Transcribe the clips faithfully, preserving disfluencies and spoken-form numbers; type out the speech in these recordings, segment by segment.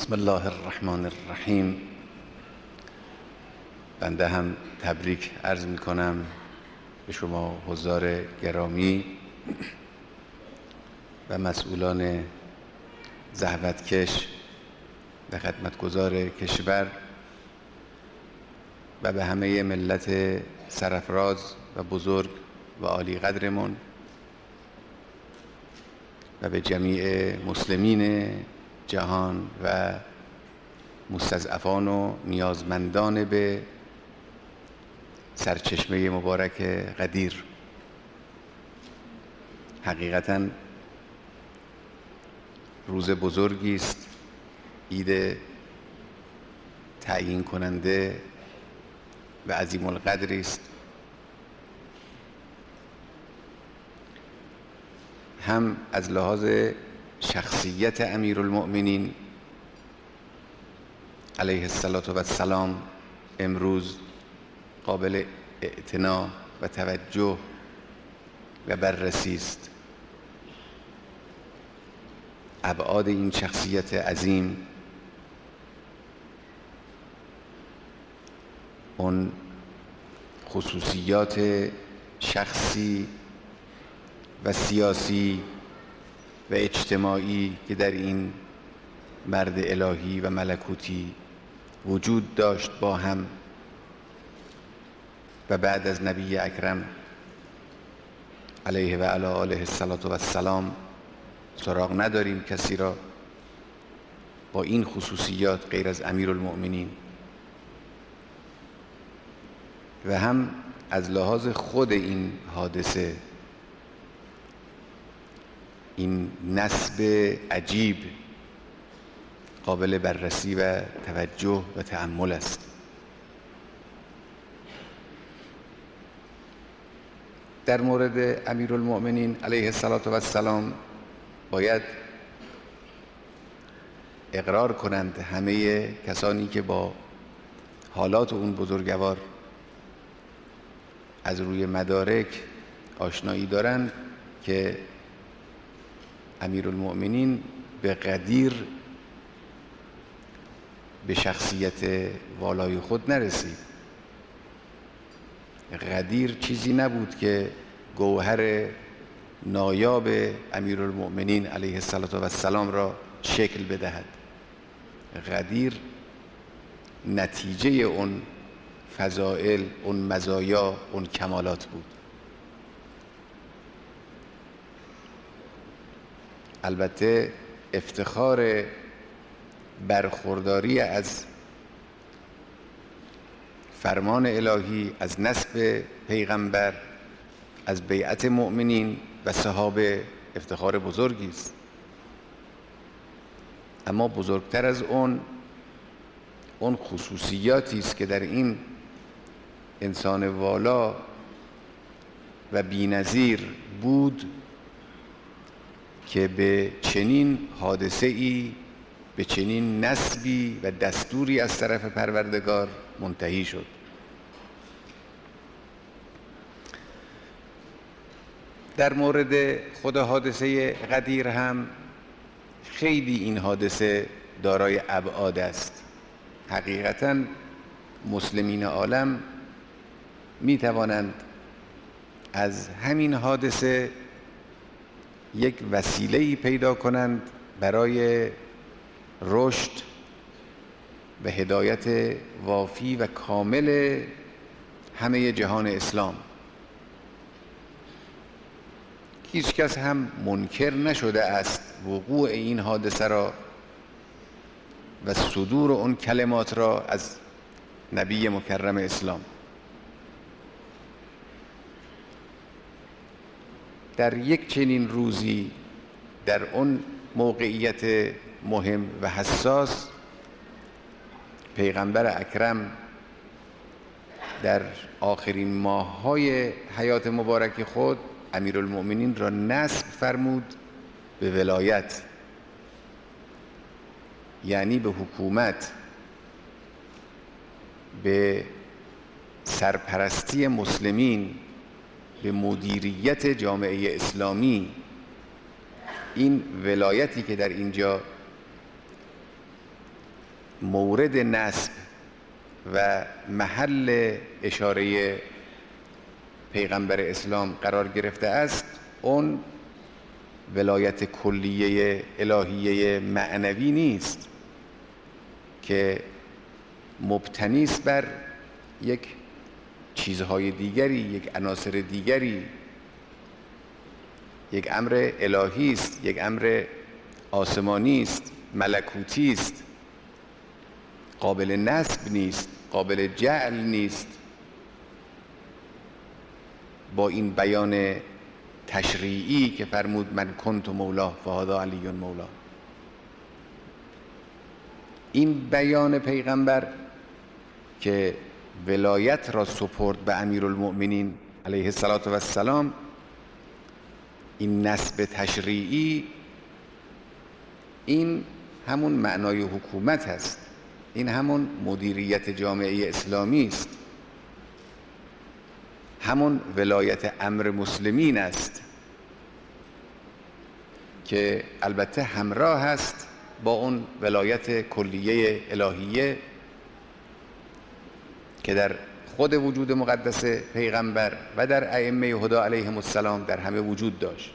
بسم الله الرحمن الرحیم. بنده هم تبریک عرض می کنم به شما حضار گرامی و مسئولان زحمتکش و خدمتگزار کشور و به همه ملت سرافراز و بزرگ و عالی قدرمون و به جمیع مسلمین جهان و مستضعفان و نیازمندان به سرچشمه مبارک قدیر. حقیقتاً روز بزرگی است، عید تعیین کننده و عظیم القدری است. هم از لحاظ شخصیت امیرالمؤمنین علیه السلام امروز قابل اعتنا و توجه و بررسی است. ابعاد این شخصیت عظیم، اون خصوصیات شخصی و سیاسی و اجتماعی که در این مرد الهی و ملکوتی وجود داشت با هم و بعد از نبی اکرم علیه و علی آله السلام سراغ نداریم کسی را با این خصوصیات غیر از امیرالمؤمنین. و هم از لحاظ خود این حادثه، این نسب عجیب قابل بررسی و توجه و تأمل است. در مورد امیرالمؤمنین علیه السلام باید اقرار کنند همه کسانی که با حالات اون بزرگوار از روی مدارک آشنایی دارند که امیرالمؤمنین به قدیر به شخصیت والای خود نرسید. قدیر چیزی نبود که گوهر نایاب امیرالمؤمنین علیه السلام را شکل بدهد. قدیر نتیجه اون فضائل، اون مزایا، اون کمالات بود. البته افتخار برخورداری از فرمان الهی، از نسب پیغمبر، از بیعت مؤمنین و صحابه افتخار بزرگی است. اما بزرگتر از اون اون خصوصیاتی است که در این انسان والا و بی‌نظیر بود که به چنین حادثه‌ای، به چنین نسبی و دستوری از طرف پروردگار منتهی شد. در مورد خود حادثه غدیر هم خیلی این حادثه دارای ابعاد است. حقیقتاً مسلمین عالم می توانند از همین حادثه یک وسیله‌ای پیدا کنند برای رشد و هدایت وافی و کامل همه جهان اسلام. هیچ کس هم منکر نشده است وقوع این حادثه را و صدور اون کلمات را از نبی مکرم اسلام. در یک چنین روزی، در اون موقعیت مهم و حساس، پیغمبر اکرم در آخرین ماه‌های حیات مبارک خود امیرالمؤمنین را نسب فرمود به ولایت، یعنی به حکومت، به سرپرستی مسلمین، به مدیریت جامعه اسلامی. این ولایتی که در اینجا مورد نسب و محل اشاره پیغمبر اسلام قرار گرفته است، اون ولایت کلیه الهیه معنوی نیست که مبتنی است بر یک چیزهای دیگری، یک عناصر دیگری، یک امر الهی است، یک امر آسمانی است، ملکوتی است، قابل نسب نیست، قابل جعل نیست. با این بیان تشریعی که فرمود من کنت مولا فهذا علی مولا، این بیان پیغمبر که ولایت را سپرد به امیرالمؤمنین علیه السلام، این نسب تشریعی، این همون معنای حکومت است، این همون مدیریت جامعه اسلامی است، همون ولایت امر مسلمین است که البته همراه است با اون ولایت کلیه الهیه که در خود وجود مقدس پیغمبر و در ائمه هدی علیهم السلام در همه وجود داشت.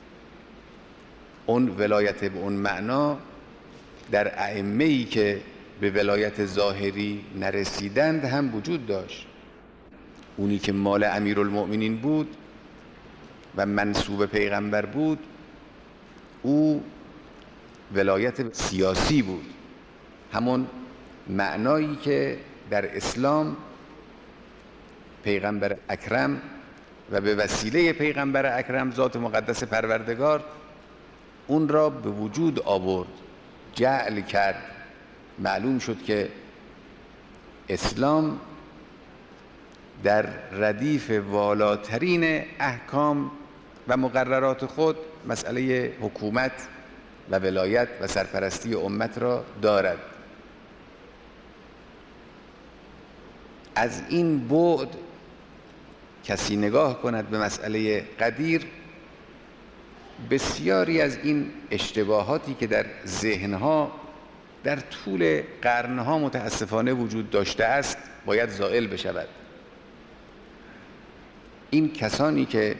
اون ولایت به اون معنا در ائمه‌ای که به ولایت ظاهری نرسیدند هم وجود داشت. اونی که مال امیرالمؤمنین بود و منسوب پیغمبر بود، او ولایت سیاسی بود، همون معنایی که در اسلام پیغمبر اکرم و به وسیله پیغمبر اکرم ذات مقدس پروردگار اون را به وجود آورد، جعل کرد. معلوم شد که اسلام در ردیف والاترین احکام و مقررات خود مسئله حکومت و ولایت و سرپرستی امت را دارد. از این بعد کسی نگاه کند به مسئله قدیر، بسیاری از این اشتباهاتی که در ذهنها در طول قرنها متاسفانه وجود داشته است باید زائل بشود. این کسانی که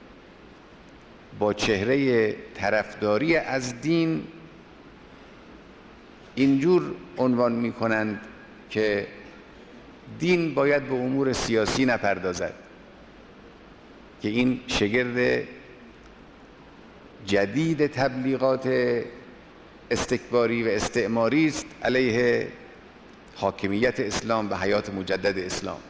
با چهره طرفداری از دین اینجور عنوان می کنند که دین باید به امور سیاسی نپردازد، که این شگرد جدید تبلیغات استکباری و استعماری است علیه حاکمیت اسلام و حیات مجدد اسلام.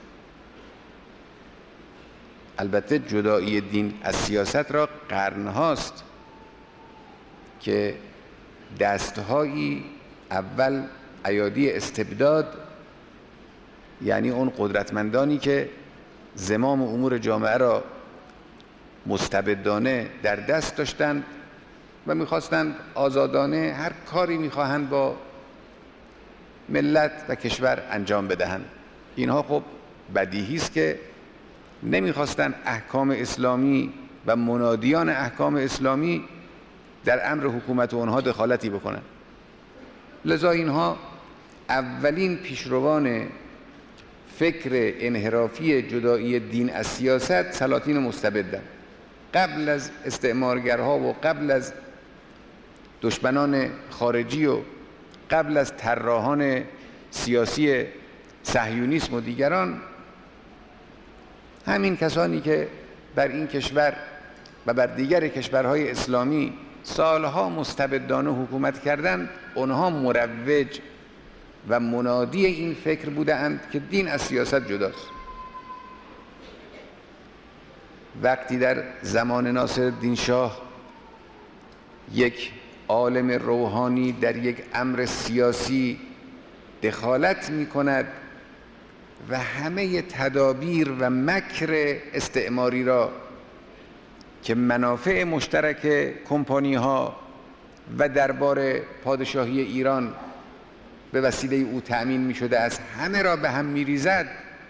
البته جدایی دین از سیاست را قرنهاست که دستهایی، اول ایادی استبداد، یعنی اون قدرتمندانی که زمام امور جامعه را مستبدانه در دست داشتند و میخواستند آزادانه هر کاری میخواهند با ملت و کشور انجام بدهند. اینها خب بدیهی است که نمیخواستند احکام اسلامی و منادیان احکام اسلامی در امر حکومت اونها دخالتی بکنند. لذا اینها اولین پیشروان فکر انحرافی جدایی دین از سیاست سلاطین مستبدند. قبل از استعمارگرها و قبل از دشمنان خارجی و قبل از طراحان سیاسی صهیونیسم و دیگران، همین کسانی که بر این کشور و بر دیگر کشورهای اسلامی سالها مستبدانه حکومت کردند، اونها مروج و منادی این فکر بودند که دین از سیاست جداست. وقتی در زمان ناصرالدین شاه یک عالم روحانی در یک امر سیاسی دخالت می کند و همه تدابیر و مکر استعماری را که منافع مشترک کمپانی ها و دربار پادشاهی ایران به وسیله او تأمین می شده از همه را به هم می ریزد،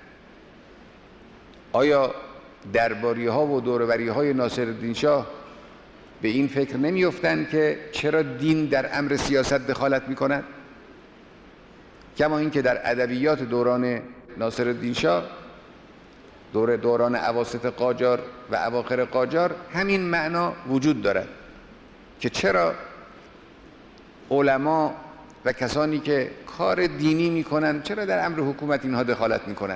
آیا درباری ها و دوروری های ناصرالدین شاه به این فکر نمی افتند که چرا دین در امر سیاست دخالت می کند؟ کما اینکه در ادبیات دوران ناصرالدین شاه، دور دوران اواسط قاجار و اواخر قاجار، همین معنا وجود دارد که چرا علما و کسانی که کار دینی میکنن چرا در امر حکومت اینها دخالت میکنن.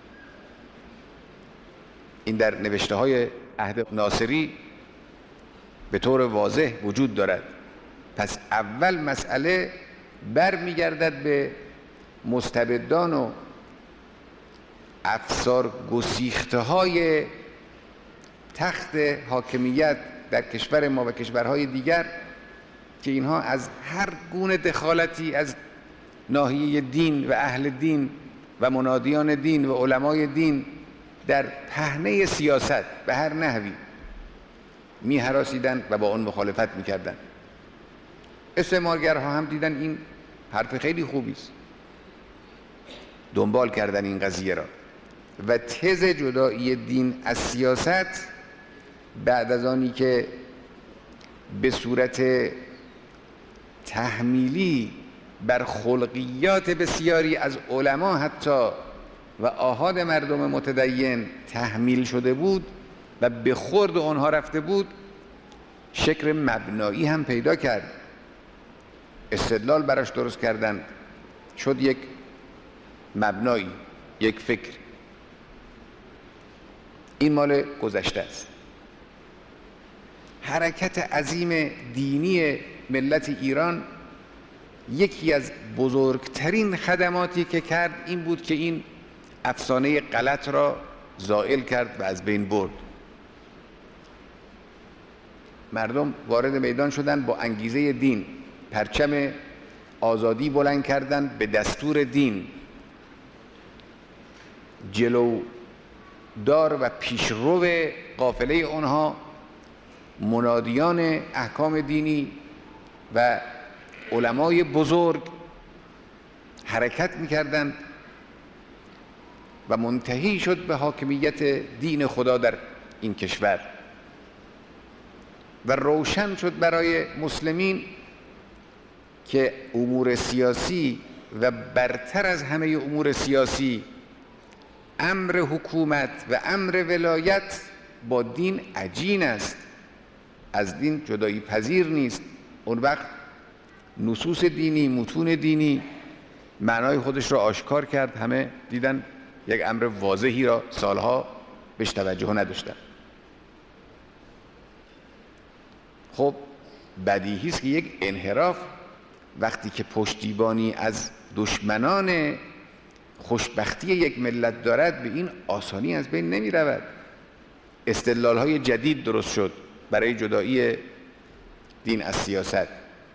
این در نوشته های عهد ناصری به طور واضح وجود دارد. پس اول مسئله برمیگردد به مستبدان و افسار گسیخته های تخت حاکمیت در کشور ما و کشورهای دیگر که اینها از هر گونه دخالتی از ناحیه دین و اهل دین و منادیان دین و علمای دین در پهنه سیاست به هر نحوی می هراسیدن و با اون مخالفت می کردن. استعمارگرها هم دیدن این حرف خیلی خوبی است، دنبال کردن این قضیه را و تز جدایی دین از سیاست بعد از آنی که به صورت تحمیلی بر خلقیات بسیاری از علما حتی و آحاد مردم متدین تحمیل شده بود و به خورد آنها رفته بود، شکل مبنایی هم پیدا کرد، استدلال براش درست کردن، شد یک مبنایی، یک فکر. این مال گذشته است. حرکت عظیم دینی ملت ایران یکی از بزرگترین خدماتی که کرد این بود که این افسانه غلط را زائل کرد و از بین برد. مردم وارد میدان شدند با انگیزه دین، پرچم آزادی بلند کردند به دستور دین، جلو دار و پیشرو قافله آنها منادیان احکام دینی و علمای بزرگ حرکت می‌کردند و منتهی شد به حاکمیت دین خدا در این کشور و روشن شد برای مسلمین که امور سیاسی و برتر از همه امور سیاسی امر حکومت و امر ولایت با دین عجین است، از دین جدایی پذیر نیست. اون وقت نصوص دینی، متون دینی معنای خودش را آشکار کرد، همه دیدن یک امر واضحی را سالها بهش توجه نداشتن. خب بدیهی است که یک انحراف وقتی که پشتیبانی از دشمنان خوشبختی یک ملت دارد به این آسانی از بین نمی رود. استدلال های جدید درست شد برای جدایی دین از سیاست.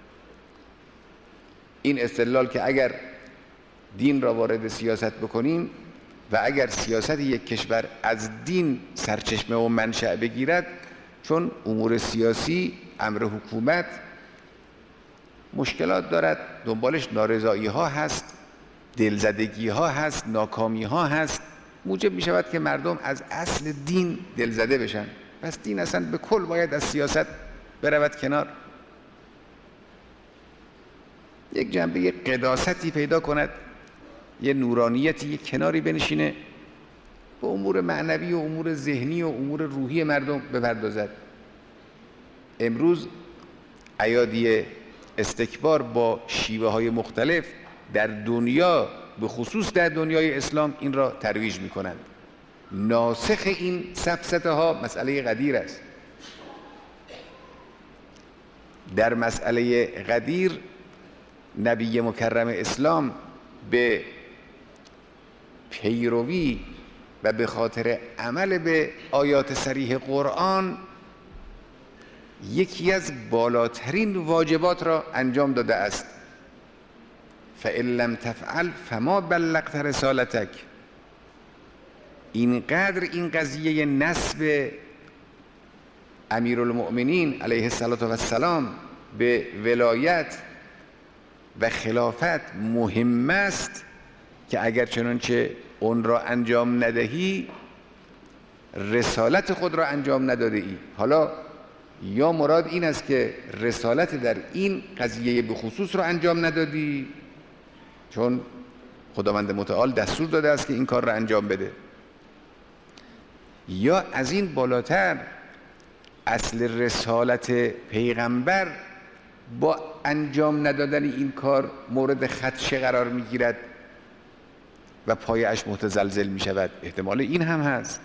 این استدلال که اگر دین را وارد سیاست بکنیم و اگر سیاست یک کشور از دین سرچشمه و منشأ بگیرد، چون امور سیاسی، امر حکومت مشکلات دارد، دنبالش نارضایی ها هست، دلزدگی ها هست، ناکامی ها هست، موجب می شود که مردم از اصل دین دلزده بشن. پس دین اصلا به کل باید از سیاست برود کنار، یک جنبه قداستی پیدا کند، یه نورانیتی یک کناری بنشینه، به امور معنوی و امور ذهنی و امور روحی مردم بپردازد. امروز ایادی استکبار با شیوه های مختلف در دنیا، به خصوص در دنیای اسلام، این را ترویج می کنند. ناسخ این سفسطه ها مسئله غدیر است. در مسئله غدیر نبی مکرم اسلام به پیروی و به خاطر عمل به آیات صریح قرآن یکی از بالاترین واجبات را انجام داده است. فإن لم تفعل فما بلغت رسالتک. اینقدر این قضیه نسب امیرالمؤمنین علیه السلام به ولایت و خلافت مهم است که اگر چنانچه اون را انجام ندهی رسالت خود را انجام نداده ای. حالا یا مراد این است که رسالت در این قضیه به خصوص را انجام ندادی، چون خداوند متعال دستور داده است که این کار را انجام بده، یا از این بالاتر اصل رسالت پیغمبر با انجام ندادن این کار مورد خدشه قرار میگیرد و پایش متزلزل می شود. احتمال این هم هست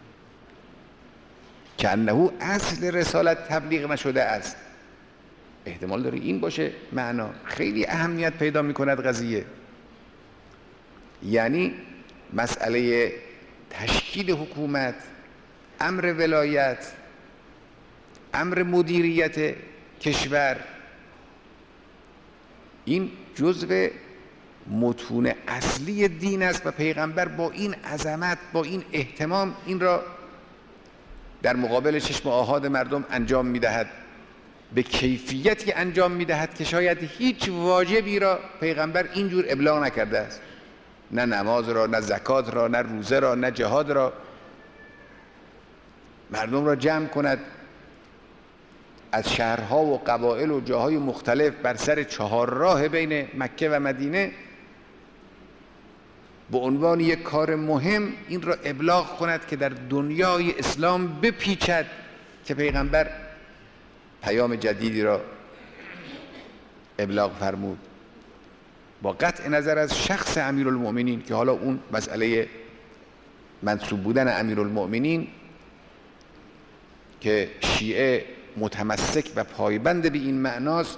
که انه اصل رسالت تبلیغ نشده است. احتمال داره این باشه معنا. خیلی اهمیت پیدا می کند قضیه. یعنی مسئله تشکیل حکومت، امر ولایت، امر مدیریت کشور، این جزء متون اصلی دین است و پیغمبر با این عظمت، با این اهتمام این را در مقابل چشم آحاد مردم انجام می‌دهد، به کیفیتی انجام می‌دهد که شاید هیچ واجبی را پیغمبر اینجور ابلاغ نکرده است. نه نماز را، نه زکات را، نه روزه را، نه جهاد را. مردم را جمع کند از شهرها و قبایل و جاهای مختلف بر سر چهار راه بین مکه و مدینه به عنوان یک کار مهم این را ابلاغ کند که در دنیای اسلام بپیچد که پیغمبر پیام جدیدی را ابلاغ فرمود، با قطع نظر از شخص امیرالمؤمنین که حالا اون مسئله منصوب بودن امیرالمؤمنین که شیعه متمسک و پایبند به این معناست.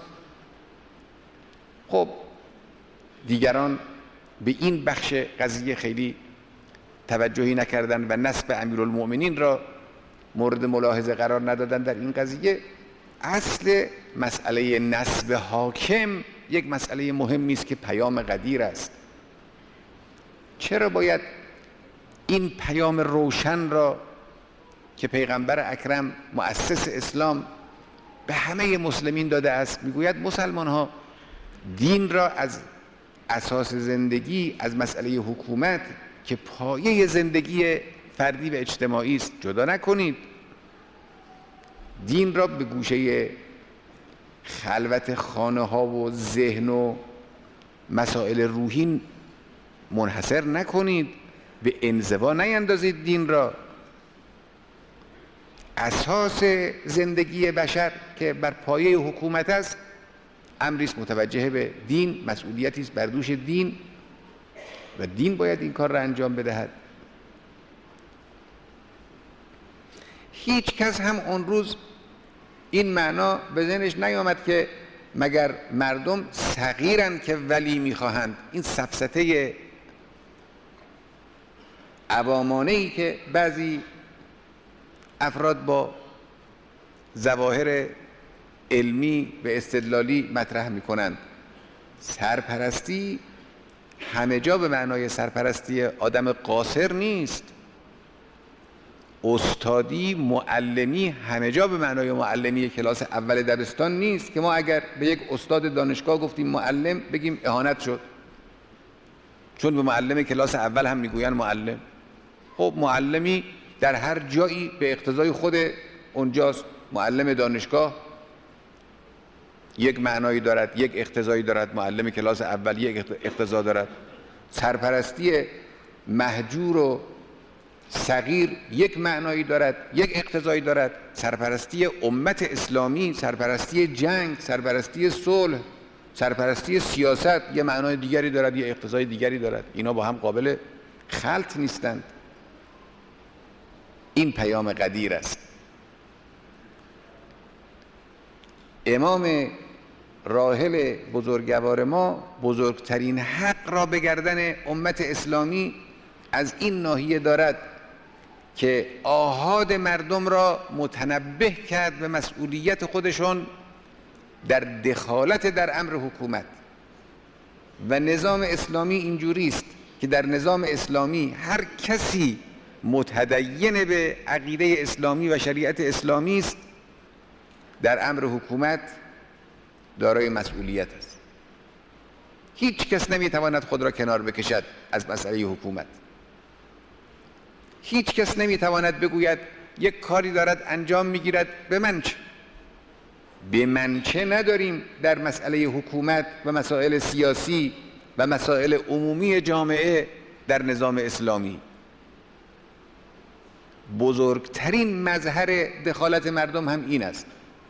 خب دیگران به این بخش قضیه خیلی توجهی نکردن و نسب امیرالمؤمنین را مورد ملاحظه قرار ندادن در این قضیه. اصل مسئله نسب حاکم یک مسئله مهمی است که پیام قدیر است. چرا باید این پیام روشن را که پیغمبر اکرم مؤسس اسلام به همه مسلمین داده است؟ میگوید مسلمان ها دین را از اساس زندگی، از مسئله حکومت که پایه زندگی فردی و اجتماعی است جدا نکنید. دین را به گوشه خلوت خانه ها و ذهن و مسائل روحی منحصر نکنید، به انزوا نیندازید. دین را اساس زندگی بشر که بر پایه حکومت است امری است متوجه به دین، مسئولیتی است بر دوش دین و دین باید این کار را انجام بدهد. هیچ کس هم اون روز این معنا به ذهنش نیامد که مگر مردم صغیرند که ولی میخواهند. این سفسطه عوامانه‌ای که بعضی افراد با ظواهر علمی و استدلالی مطرح میکنند. سرپرستی همه جا به معنای سرپرستی آدم قاصر نیست. استادی، معلمی همه جا به معنای معلمی کلاس اول دبستان نیست که ما اگر به یک استاد دانشگاه گفتیم معلم بگیم اهانت شد، چون به معلم کلاس اول هم میگوین معلم. خب معلمی در هر جایی به اقتضای خود اونجاست. معلم دانشگاه یک معنایی دارد، یک اقتضایی دارد. معلم کلاس اول یک اقتضا دارد. سرپرستی مهجور و صغیر یک معنایی دارد، یک اقتضایی دارد. سرپرستی امت اسلامی، سرپرستی جنگ، سرپرستی صلح، سرپرستی سیاست یه معنای دیگری دارد، یه اقتضای دیگری دارد. اینا با هم قابل خلط نیستند. این پیام قدیر است. امام راحل بزرگوار ما بزرگترین حق را به گردن امت اسلامی از این ناحیه دارد که آحاد مردم را متنبه کرد به مسئولیت خودشون در دخالت در امر حکومت. و نظام اسلامی اینجوری است که در نظام اسلامی هر کسی متدین به عقیده اسلامی و شریعت اسلامی است در امر حکومت دارای مسئولیت است. هیچ کس نمیتواند خود را کنار بکشد از مسئله حکومت. هیچ کس نمیتواند بگوید یک کاری دارد انجام میگیرد به من چه؟ به من چه نداریم در مسئله حکومت و مسائل سیاسی و مسائل عمومی جامعه در نظام اسلامی. بزرگترین مظهر دخالت مردم هم این است.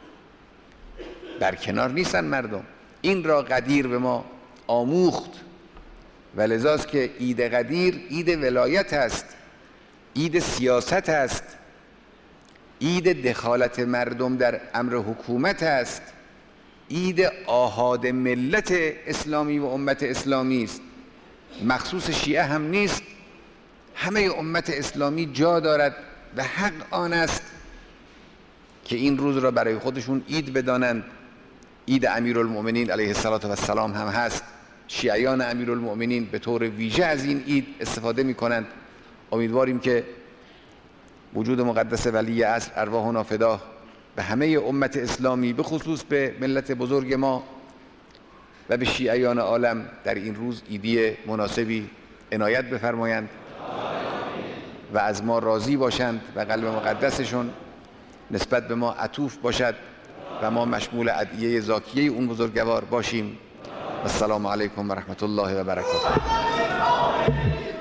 در کنار نیستن مردم. این را قدیر به ما آموخت و لذاست که عید قدیر عید ولایت است، عید سیاست است، عید دخالت مردم در امر حکومت است، عید آحاد ملت اسلامی و امت اسلامی است. مخصوص شیعه هم نیست، همه امت اسلامی جا دارد و حق آن است که این روز را برای خودشون عید بدانند. عید امیرالمؤمنین علیه السلام هم هست. شیعیان امیرالمؤمنین به طور ویژه از این عید استفاده می کنند. امیدواریم که وجود مقدس ولی عصر ارواحنا فداه به همه امت اسلامی، به خصوص به ملت بزرگ ما و به شیعیان عالم در این روز عیدی مناسبی عنایت بفرمایند و از ما راضی باشند و قلب مقدسشون نسبت به ما عطوف باشد و ما مشمول ادعیه زاکیه اون بزرگوار باشیم. السلام علیکم و رحمت الله و برکاته.